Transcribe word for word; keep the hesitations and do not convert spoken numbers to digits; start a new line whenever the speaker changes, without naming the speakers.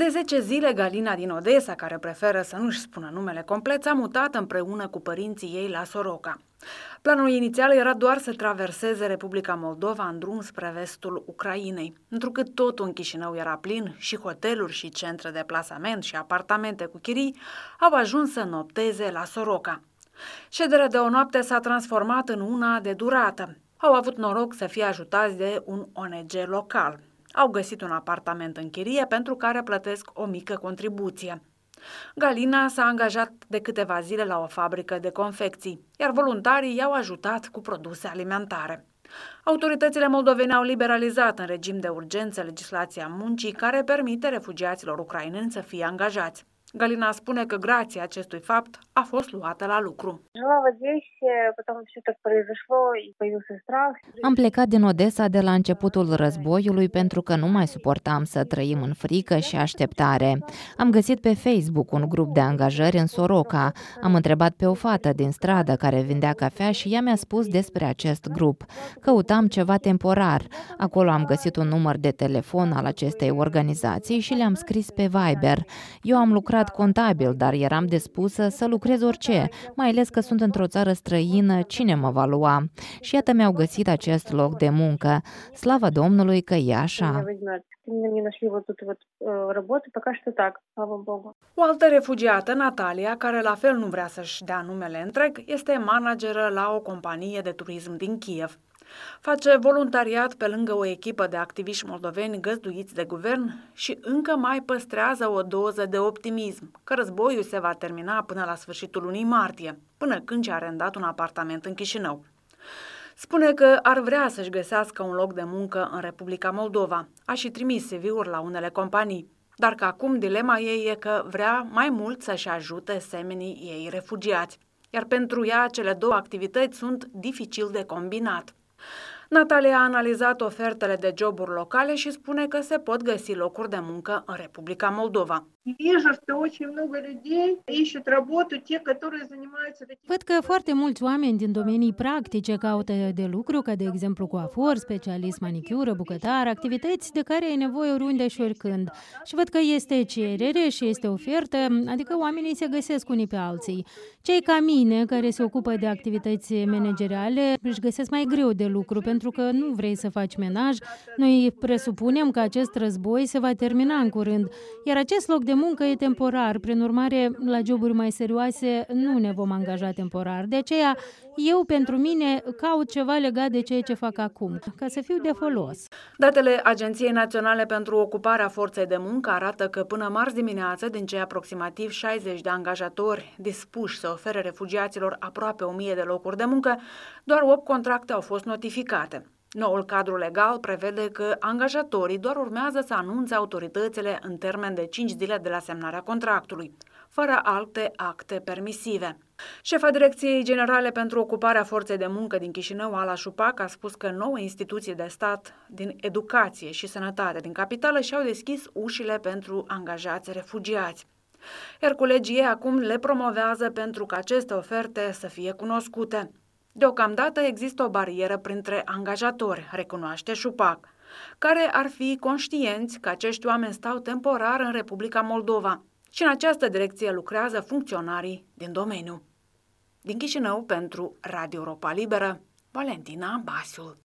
De zece zile, Galina din Odessa, care preferă să nu-și spună numele complet, s-a mutat împreună cu părinții ei la Soroca. Planul inițial era doar să traverseze Republica Moldova în drum spre vestul Ucrainei. Întrucât totul în Chișinău era plin, și hoteluri și centre de plasament și apartamente cu chirii au ajuns să nopteze la Soroca. Șederea de o noapte s-a transformat în una de durată. Au avut noroc să fie ajutați de un O N G local. Au găsit un apartament în chirie pentru care plătesc o mică contribuție. Galina s-a angajat de câteva zile la o fabrică de confecții, iar voluntarii i-au ajutat cu produse alimentare. Autoritățile moldovene au liberalizat în regim de urgență legislația muncii care permite refugiaților ucraineni să fie angajați. Galina spune că grație acestui fapt a fost luată la lucru.
Am plecat din Odessa de la începutul războiului pentru că nu mai suportam să trăim în frică și așteptare. Am găsit pe Facebook un grup de angajări în Soroca. Am întrebat pe o fată din stradă care vindea cafea și ea mi-a spus despre acest grup. Căutam ceva temporar. Acolo am găsit un număr de telefon al acestei organizații și le-am scris pe Viber. Eu am lucrat contabil, dar eram dispusă să lucrez orice, mai ales că sunt într-o țară străină, cine mă va lua? Și iată mi-au găsit acest loc de muncă. Slavă Domnului că e așa.
O altă refugiată, Natalia, care la fel nu vrea să-și dea numele întreg, este manageră la o companie de turism din Kiev. Face voluntariat pe lângă o echipă de activiști moldoveni găzduiți de guvern și încă mai păstrează o doză de optimism că războiul se va termina până la sfârșitul lunii martie, până când și-a arendat un apartament în Chișinău. Spune că ar vrea să-și găsească un loc de muncă în Republica Moldova. A și trimis C V-uri la unele companii, dar că acum dilema ei e că vrea mai mult să-și ajute semenii ei refugiați, iar pentru ea cele două activități sunt dificil de combinat. Natalia a analizat ofertele de joburi locale și spune că se pot găsi locuri de muncă în Republica Moldova.
Văd că foarte mulți oameni din domenii practice caută de lucru, ca de exemplu coafor, specialist manicură, bucătar, activități de care ai nevoie oriunde și oricând. Și văd că este cerere și este ofertă, adică oamenii se găsesc unii pe alții. Cei ca mine, care se ocupă de activități manageriale, își găsesc mai greu de lucru, pentru că nu vrei să faci menaj. Noi presupunem că acest război se va termina în curând, iar acest loc de de muncă e temporar, prin urmare, la joburi mai serioase nu ne vom angaja temporar. De aceea, eu, pentru mine, caut ceva legat de ceea ce fac acum, ca să fiu de folos.
Datele Agenției Naționale pentru Ocuparea Forței de Muncă arată că până marți dimineață, din cei aproximativ șaizeci de angajatori dispuși să ofere refugiaților aproape o mie de locuri de muncă, doar opt contracte au fost notificate. Noul cadru legal prevede că angajatorii doar urmează să anunțe autoritățile în termen de cinci zile de la semnarea contractului, fără alte acte permisive. Șefa Direcției Generale pentru Ocuparea Forței de Muncă din Chișinău, Ala Șupac, a spus că nouă instituții de stat din educație și sănătate din capitală și-au deschis ușile pentru angajați refugiați. Iar colegii ei acum le promovează pentru ca aceste oferte să fie cunoscute. Deocamdată există o barieră printre angajatori, recunoaște Șupac, care ar fi conștienți că acești oameni stau temporar în Republica Moldova și în această direcție lucrează funcționarii din domeniu. Din Chișinău, pentru Radio Europa Liberă, Valentina Basiul.